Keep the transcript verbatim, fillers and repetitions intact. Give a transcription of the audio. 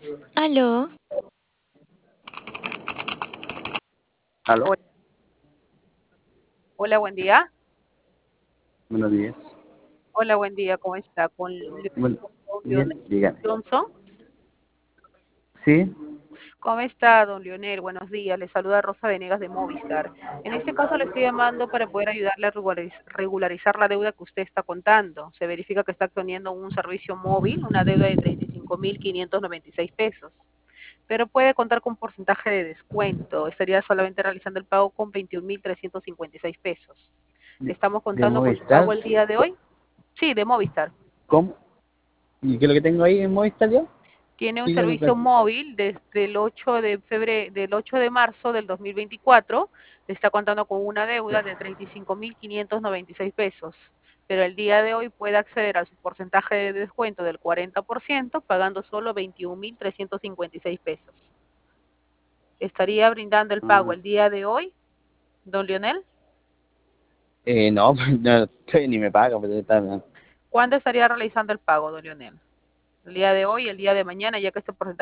Aló, ¿Aló? Hola, hola, buen día. Buenos días. Hola, buen día. ¿Cómo está? Con Bueno, Leonel bien, dígame. Johnson. ¿Sí? ¿Cómo está, don Leonel? Buenos días. Le saluda Rosa Venegas de Movistar. En este caso le estoy llamando para poder ayudarle a regulariz- regularizar la deuda que usted está contando. Se verifica que está teniendo un servicio móvil, una deuda de treinta y cinco mil quinientos noventa y seis pesos. Pero puede contar con porcentaje de descuento. Estaría solamente realizando el pago con veintiún mil trescientos cincuenta y seis pesos. Le ¿De, estamos de contando con su Movistar? pago el día de hoy. Sí, de Movistar. ¿Cómo? ¿Y qué es lo que tengo ahí en Movistar yo? Tiene un Dígame, servicio pues. móvil desde el ocho de febrero, del ocho de marzo del dos mil veinticuatro, está contando con una deuda de treinta y cinco mil quinientos noventa y seis pesos, pero el día de hoy puede acceder a su porcentaje de descuento del cuarenta por ciento pagando solo veintiún mil trescientos cincuenta y seis pesos. ¿Estaría brindando el pago Ah, el día de hoy, don Lionel? eh, no, pues no, estoy ni me paga, pero está bien. ¿Cuándo estaría realizando el pago, don Lionel? ¿El día de hoy, el día de mañana, ya que este porcentaje